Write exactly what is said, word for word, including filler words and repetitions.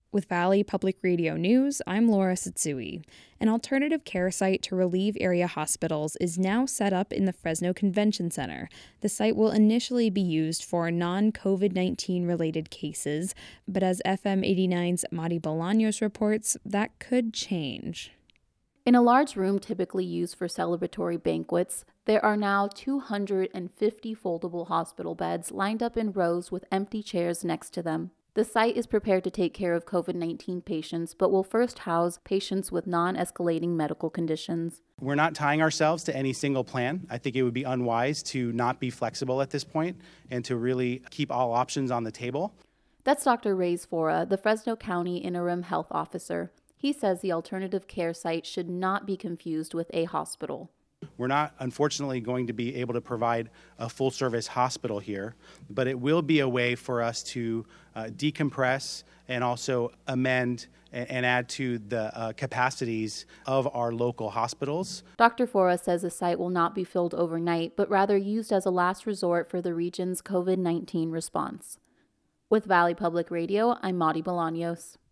With Valley Public Radio News, I'm Laura Satsui. An alternative care site to relieve area hospitals is now set up in the Fresno Convention Center. The site will initially be used for non-COVID nineteen related cases, but as F M eighty-nine's Madi Bolaños reports, that could change. In a large room typically used for celebratory banquets, there are now two hundred fifty foldable hospital beds lined up in rows with empty chairs next to them. The site is prepared to take care of COVID nineteen patients, but will first house patients with non-escalating medical conditions. We're not tying ourselves to any single plan. I think it would be unwise to not be flexible at this point and to really keep all options on the table. That's Doctor Reyes Fora, the Fresno County Interim Health Officer. He says the alternative care site should not be confused with a hospital. We're not, unfortunately, going to be able to provide a full-service hospital here, but it will be a way for us to uh, decompress and also amend and, and add to the uh, capacities of our local hospitals. Doctor Fora says the site will not be filled overnight, but rather used as a last resort for the region's COVID nineteen response. With Valley Public Radio, I'm Madi Bolaños.